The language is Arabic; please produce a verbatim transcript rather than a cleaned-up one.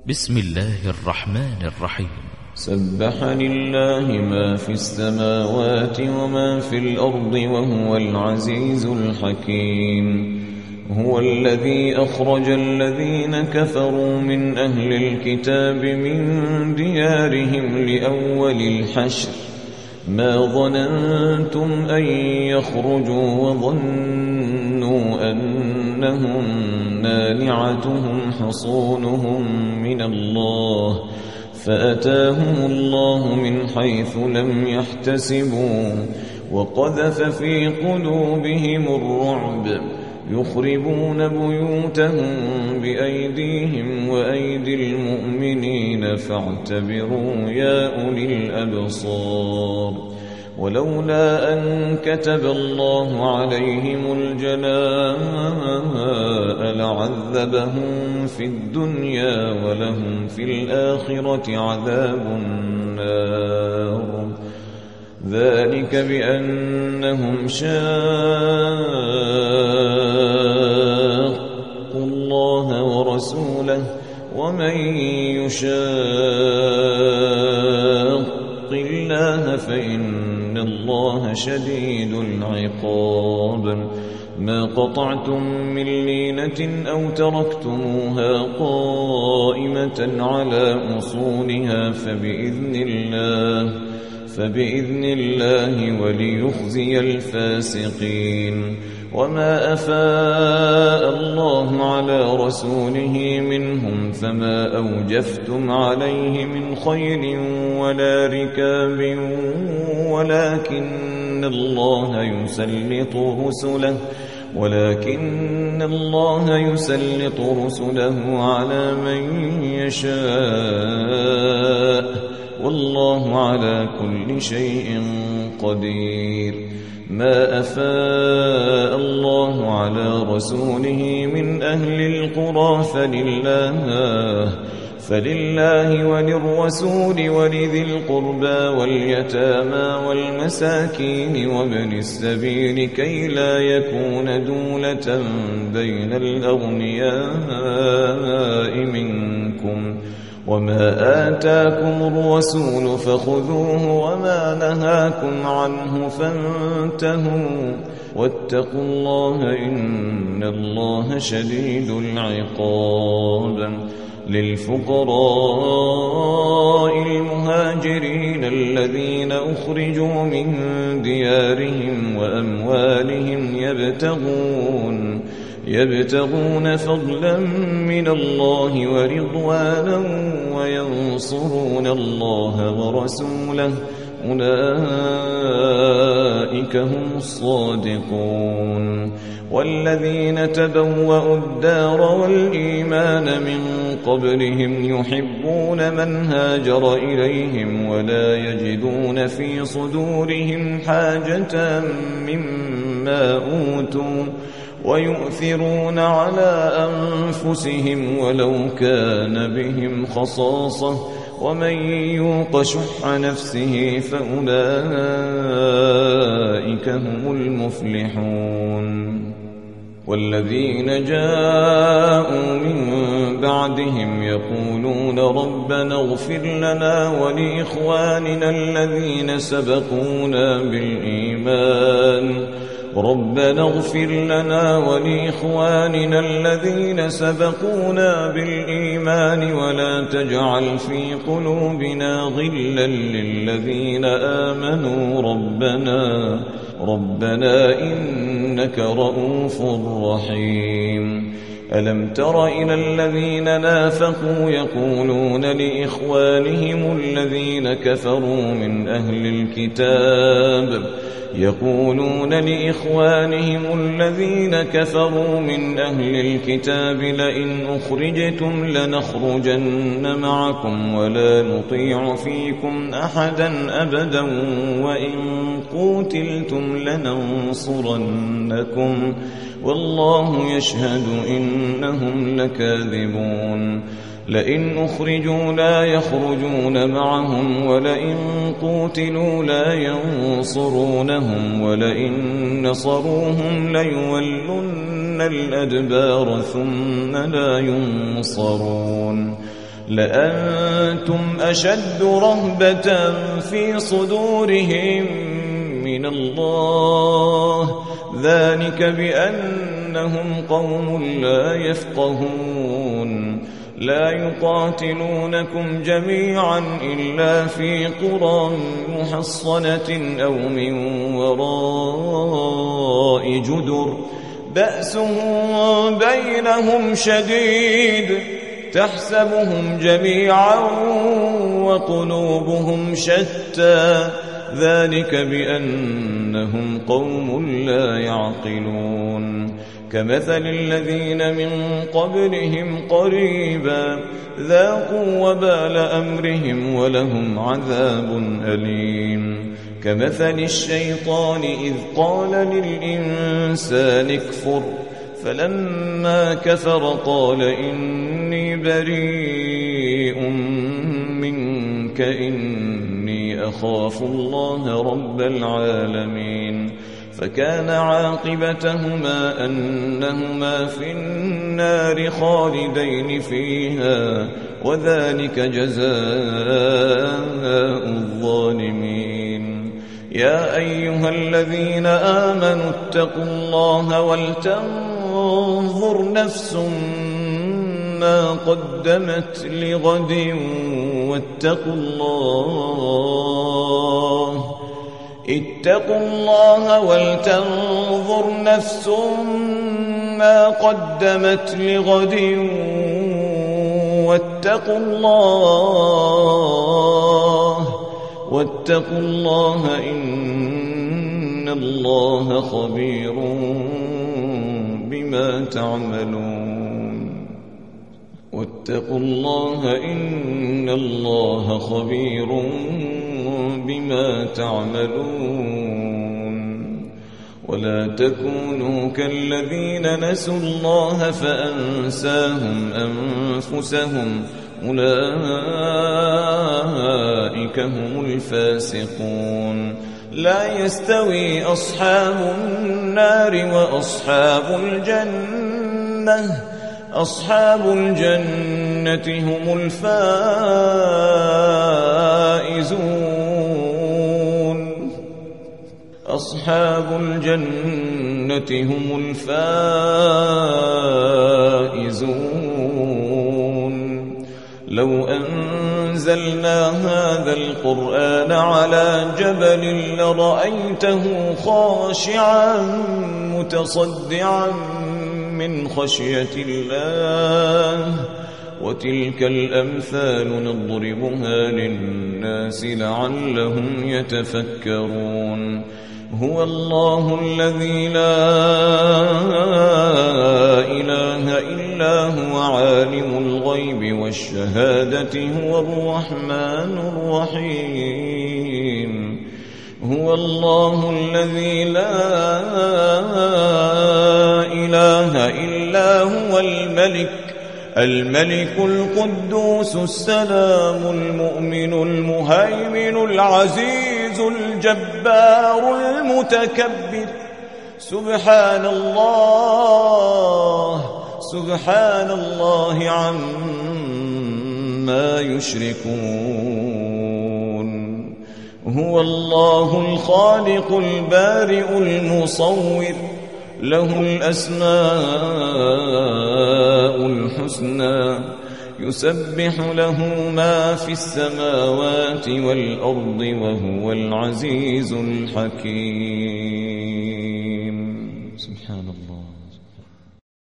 بسم الله الرحمن الرحيم. سبح لله ما في السماوات وما في الأرض وهو العزيز الحكيم. هو الذي أخرج الذين كفروا من أهل الكتاب من ديارهم لأول الحشر ما ظننتم أن يخرجوا وظنوا أنهم مانعتهم حصونهم من الله فأتاهم الله من حيث لم يحتسبوا وقذف في قلوبهم الرعب يخربون بيوتهم بأيديهم وأيدي المؤمنين فاعتبروا يا أولي الأبصار. ولولا أن كتب الله عليهم الجلاء لعذبهم في الدنيا ولهم في الآخرة عذاب النار. ذلك بأنهم شاقوا الله ورسوله ومن يشاق الله فإن الله شديد العقاب. ما قطعتم من لينة أو تركتموها قائمة على أصولها فبإذن الله فبإذن الله وليخزي الفاسقين. وما أفاء الله على رسوله منهم فما أوجفتم عليه من خيل ولا ركاب ولكن الله يسلط رسله ولكن الله يسلط رسله على من يشاء والله على كل شيء قدير. ما أفاء الله على رسوله من أهل القرى فلله فلله وللرسول ولذي القربى واليتامى والمساكين وابن السبيل كي لا يكون دولة بين الأغنياء منكم. وما آتاكم الرسول فخذوه وما نهاكم عنه فانتهوا واتقوا الله إن الله شديد العقاب. للفقراء المهاجرين الذين أخرجوا من ديارهم وأموالهم يبتغون يبتغون فضلا من الله ورضوانا وينصرون الله ورسوله أولئك هم الصادقون. والذين تبوأوا الدار والإيمان من قبلهم يحبون من هاجر إليهم ولا يجدون في صدورهم حاجة مما أوتوا ويؤثرون على أنفسهم ولو كان بهم خصاصة ومن يوق شح نفسه فأولئك هم المفلحون. والذين جاءوا من بعدهم يقولون ربنا اغفر لنا ولإخواننا الذين سبقونا بالإيمان ربنا اغفر لنا ولإخواننا الذين سبقونا بالإيمان ولا تجعل في قلوبنا غلا للذين آمنوا ربنا ربنا إنك رؤوف رحيم. ألم تر إلى الذين نافقوا يقولون لإخوانهم الذين كفروا من أهل الكتاب يقولون لإخوانهم الذين كفروا من أهل الكتاب لئن أخرجتم لنخرجن معكم ولا نطيع فيكم أحدا أبدا وإن قوتلتم لننصرنكم والله يشهد إنهم لكاذبون. لئن أخرجوا لا يخرجون معهم ولئن قوتلوا لا ينصرونهم ولئن نصروهم ليولن الأدبار ثم لا ينصرون. لأنتم أشد رهبة في صدورهم من الله، ذلك بأنهم قوم لا يفقهون. لا يقاتلونكم جميعا إلا في قرى محصنة أو من وراء جدر بأسهم بينهم شديد، تحسبهم جميعا وقلوبهم شتى، ذلك بأنهم قوم لا يعقلون. كمثل الذين من قبلهم قريبا ذاقوا وبال أمرهم ولهم عذاب أليم. كمثل الشيطان إذ قال للإنسان اكفر فلما كفر قال إني بريء منك إني أخاف الله رب العالمين. فكان عاقبتهما أنهما في النار خالدين فيها، وذلك جزاء الظالمين. يا أيها الذين آمنوا اتقوا الله ولتنظر نفس ما قدمت لغد واتقوا الله اتقوا الله ولتنظر نفس ما قدمت لغد واتقوا الله واتقوا الله إن الله خبير بما تعملون. واتقوا الله إن الله خبير بما تعملون. ولا تكونوا كالذين نسوا الله فأنساهم أنفسهم أولئك هم الفاسقون. لا يستوي أصحاب النار وأصحاب الجنة أصحاب الجنة هم الفائزون أصحاب الجنة هم الفائزون. لو أنزلنا هذا القرآن على جبل لرأيته خاشعا متصدعا من خشية الله. وتلك الأمثال نضربها للناس لعلهم يتفكرون. هو الله الذي لا إله إلا هو عالم الغيب والشهادة هو الرحمن الرحيم. هو الله الذي لا إله إلا هو الملك الملك القدوس السلام المؤمن المهيمن العزيز الجبار المتكبر. سبحان الله سبحان الله عما يشركون. هو الله الخالق البارئ المصور له الأسماء الحسنى يسبح له ما في السماوات والأرض وهو العزيز الحكيم.